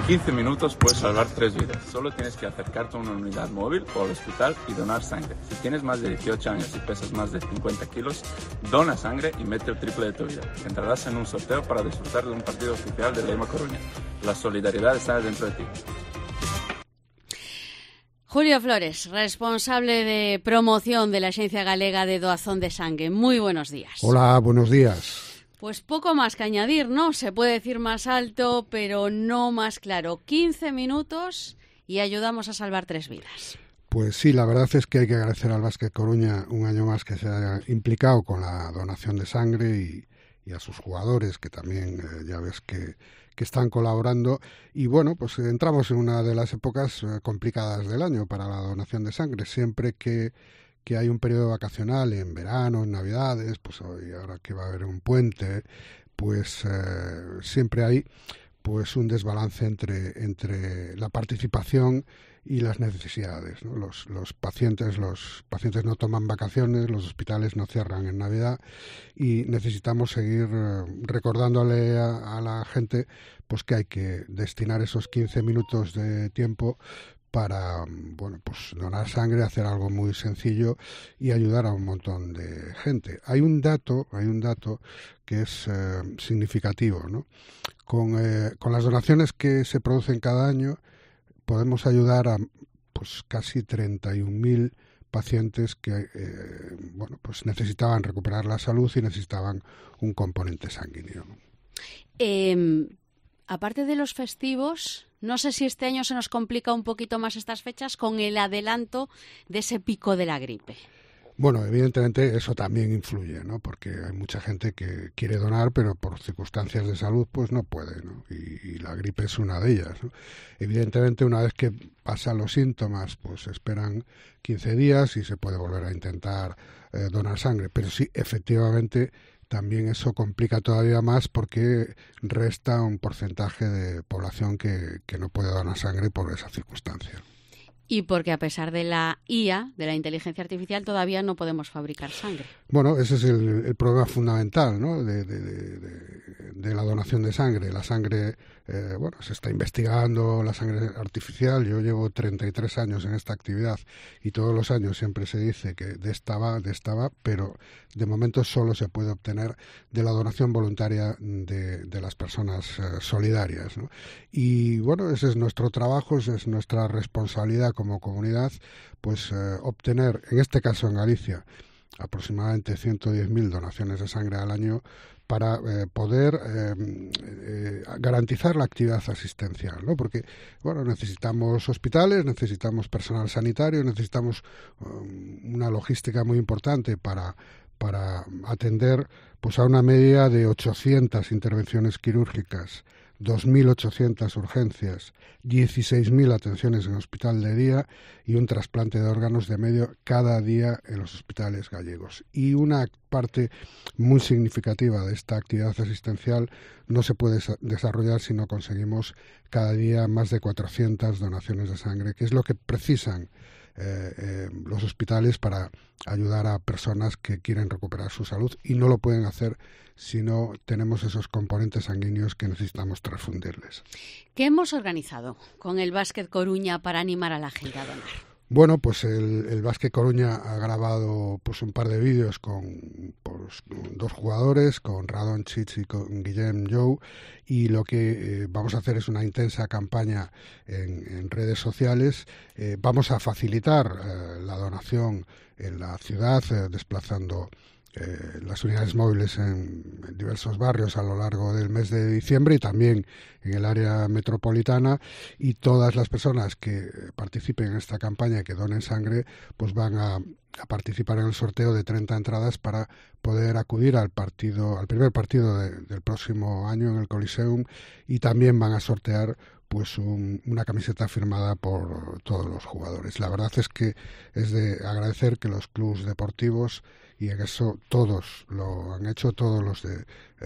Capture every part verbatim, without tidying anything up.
quince minutos puedes salvar tres vidas. Solo tienes que acercarte a una unidad móvil o al hospital y donar sangre. Si tienes más de dieciocho años y pesas más de cincuenta kilos, dona sangre y mete el triple de tu vida. Entrarás en un sorteo para disfrutar de un partido oficial de Lema Coruña. La solidaridad está dentro de ti. Julio Flores, responsable de promoción de la Axencia Galega de Doazón de Sangue. Muy buenos días. Hola, buenos días. Pues poco más que añadir, ¿no? Se puede decir más alto, pero no más claro. quince minutos y ayudamos a salvar tres vidas. Pues sí, la verdad es que hay que agradecer al Básquet Coruña un año más que se haya implicado con la donación de sangre y, y a sus jugadores, que también eh, ya ves que, que están colaborando. Y bueno, pues entramos en una de las épocas eh, complicadas del año para la donación de sangre. Siempre que... que hay un periodo vacacional en verano, en Navidades, pues hoy ahora que va a haber un puente, pues eh, siempre hay pues un desbalance entre, entre la participación y las necesidades, ¿no? Los, los pacientes, los pacientes no toman vacaciones, los hospitales no cierran en Navidad y necesitamos seguir eh, recordándole a, a la gente pues que hay que destinar esos quince minutos de tiempo para, bueno, pues donar sangre, hacer algo muy sencillo y ayudar a un montón de gente. Hay un dato, hay un dato que es eh, significativo, ¿no? Con, eh, con las donaciones que se producen cada año podemos ayudar a pues casi treinta y un mil pacientes que eh, bueno, pues necesitaban recuperar la salud y necesitaban un componente sanguíneo, ¿no? Eh, aparte de los festivos, no sé si este año se nos complica un poquito más estas fechas con el adelanto de ese pico de la gripe. Bueno, evidentemente eso también influye, ¿no? Porque hay mucha gente que quiere donar, pero por circunstancias de salud pues no puede, ¿no? Y, y la gripe es una de ellas, ¿no? Evidentemente, una vez que pasan los síntomas, pues esperan quince días y se puede volver a intentar eh, donar sangre. Pero sí, efectivamente, también eso complica todavía más porque resta un porcentaje de población que, que no puede donar sangre por esa circunstancia. Y porque a pesar de la I A, de la inteligencia artificial, todavía no podemos fabricar sangre. Bueno, ese es el, el problema fundamental, ¿no? de, de, de, de, de la donación de sangre. La sangre, eh, bueno, se está investigando, la sangre artificial. Yo llevo treinta y tres años en esta actividad y todos los años siempre se dice que de esta va, de esta va, pero de momento solo se puede obtener de la donación voluntaria de, de las personas eh, solidarias, ¿no? Y bueno, ese es nuestro trabajo, esa es nuestra responsabilidad como comunidad, pues eh, obtener, en este caso en Galicia, aproximadamente ciento diez mil donaciones de sangre al año para eh, poder eh, eh, garantizar la actividad asistencial, ¿no? Porque, bueno, necesitamos hospitales, necesitamos personal sanitario, necesitamos um, una logística muy importante para para atender pues a una media de ochocientas intervenciones quirúrgicas, dos mil ochocientas urgencias, dieciséis mil atenciones en hospital de día y un trasplante de órganos de medio cada día en los hospitales gallegos. Y una parte muy significativa de esta actividad asistencial no se puede desarrollar si no conseguimos cada día más de cuatrocientas donaciones de sangre, que es lo que precisan Eh, eh, los hospitales para ayudar a personas que quieren recuperar su salud y no lo pueden hacer si no tenemos esos componentes sanguíneos que necesitamos transfundirles. ¿Qué hemos organizado con el Básquet Coruña para animar a la gente a donar? Bueno, pues el, el Básquet Coruña ha grabado pues un par de vídeos con, pues, con dos jugadores, con Radon Chich y con Guillem Jou, y lo que eh, vamos a hacer es una intensa campaña en, en redes sociales. Eh, vamos a facilitar eh, la donación en la ciudad, eh, desplazando Eh, las unidades móviles en, en diversos barrios a lo largo del mes de diciembre y también en el área metropolitana, y todas las personas que participen en esta campaña y que donen sangre pues van a, a participar en el sorteo de treinta entradas para poder acudir al partido, al primer partido de, del próximo año en el Coliseum, y también van a sortear pues un, una camiseta firmada por todos los jugadores. La verdad es que es de agradecer que los clubes deportivos, y en eso todos lo han hecho, todos los de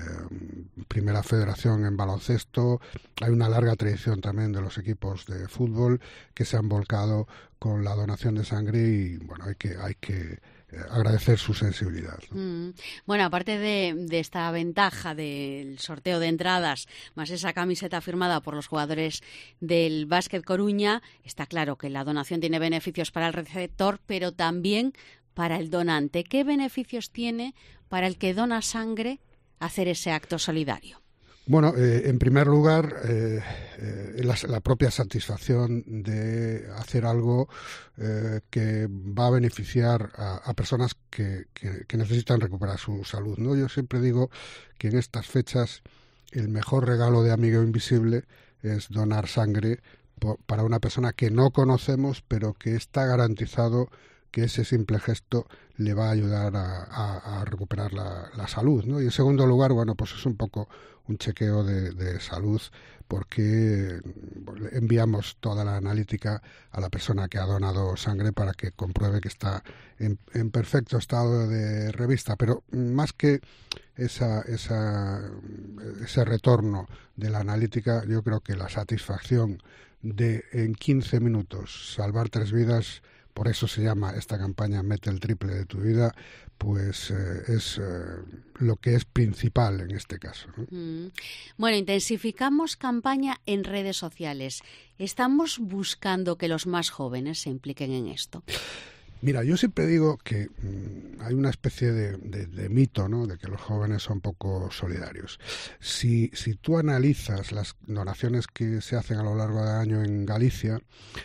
eh, Primera Federación en baloncesto, hay una larga tradición también de los equipos de fútbol que se han volcado con la donación de sangre, y bueno, hay que hay que agradecer su sensibilidad, ¿no? Mm. Bueno, aparte de, de esta ventaja del sorteo de entradas, más esa camiseta firmada por los jugadores del Básquet Coruña, está claro que la donación tiene beneficios para el receptor, pero también para el donante. ¿Qué beneficios tiene para el que dona sangre hacer ese acto solidario? Bueno, eh, en primer lugar, eh, eh, la, la propia satisfacción de hacer algo eh, que va a beneficiar a, a personas que, que, que necesitan recuperar su salud, ¿no? Yo siempre digo que en estas fechas el mejor regalo de Amigo Invisible es donar sangre por, para una persona que no conocemos, pero que está garantizado que ese simple gesto le va a ayudar a, a, a recuperar la, la salud, ¿no? Y en segundo lugar, bueno, pues es un poco un chequeo de, de salud, porque enviamos toda la analítica a la persona que ha donado sangre para que compruebe que está en, en perfecto estado de revista. Pero más que esa, esa, ese retorno de la analítica, yo creo que la satisfacción de en quince minutos salvar tres vidas, por eso se llama esta campaña Mete el triple de tu vida, pues eh, es eh, lo que es principal en este caso, ¿no? Mm. Bueno, intensificamos campaña en redes sociales. ¿Estamos buscando que los más jóvenes se impliquen en esto? Mira, yo siempre digo que mmm, hay una especie de, de, de mito, ¿no?, de que los jóvenes son poco solidarios. Si, si tú analizas las donaciones que se hacen a lo largo del año en Galicia,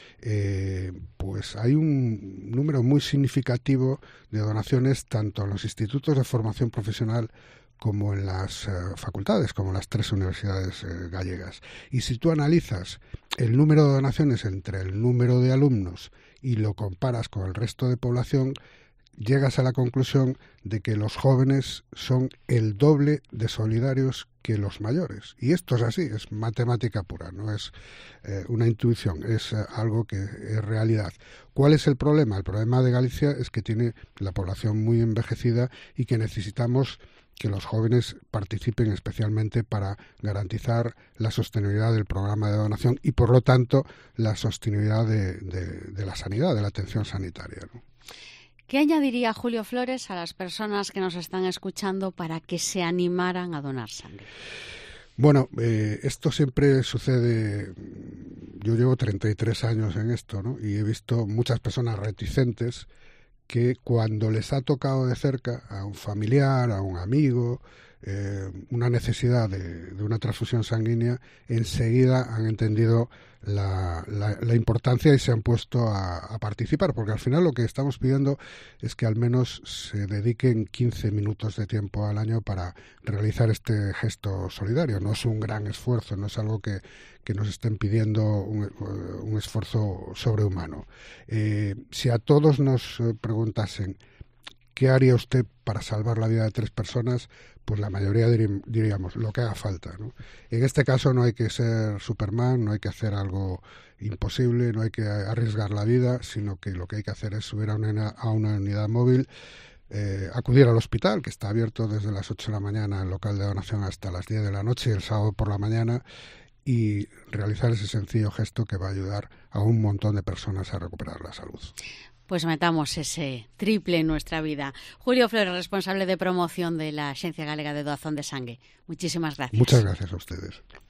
Eh, pues hay un número muy significativo de donaciones tanto en los institutos de formación profesional como en las eh, facultades, como en las tres universidades eh, gallegas. Y si tú analizas el número de donaciones entre el número de alumnos y lo comparas con el resto de población, llegas a la conclusión de que los jóvenes son el doble de solidarios que los mayores. Y esto es así, es matemática pura, no es eh, una intuición, es eh, algo que es realidad. ¿Cuál es el problema? El problema de Galicia es que tiene la población muy envejecida y que necesitamos que los jóvenes participen especialmente para garantizar la sostenibilidad del programa de donación y, por lo tanto, la sostenibilidad de, de, de la sanidad, de la atención sanitaria, ¿no? ¿Qué añadiría Julio Flores a las personas que nos están escuchando para que se animaran a donar sangre? Bueno, eh, esto siempre sucede. Yo llevo treinta y tres años en esto, ¿no? Y he visto muchas personas reticentes que cuando les ha tocado de cerca a un familiar, a un amigo, eh, una necesidad de, de una transfusión sanguínea, enseguida han entendido la, la, la importancia y se han puesto a, a participar, porque al final lo que estamos pidiendo es que al menos se dediquen quince minutos de tiempo al año para realizar este gesto solidario. No es un gran esfuerzo, no es algo que, que nos estén pidiendo un, un esfuerzo sobrehumano. Eh, si a todos nos preguntasen ¿qué haría usted para salvar la vida de tres personas? Pues la mayoría diríamos lo que haga falta, ¿no? En este caso no hay que ser Superman, no hay que hacer algo imposible, no hay que arriesgar la vida, sino que lo que hay que hacer es subir a una, a una unidad móvil, eh, acudir al hospital, que está abierto desde las ocho de la mañana, el local de donación, hasta las diez de la noche, y el sábado por la mañana, y realizar ese sencillo gesto que va a ayudar a un montón de personas a recuperar la salud. Pues metamos ese triple en nuestra vida. Julio Flores, responsable de promoción de la Axencia Galega de Doazón de Sangue. Muchísimas gracias. Muchas gracias a ustedes.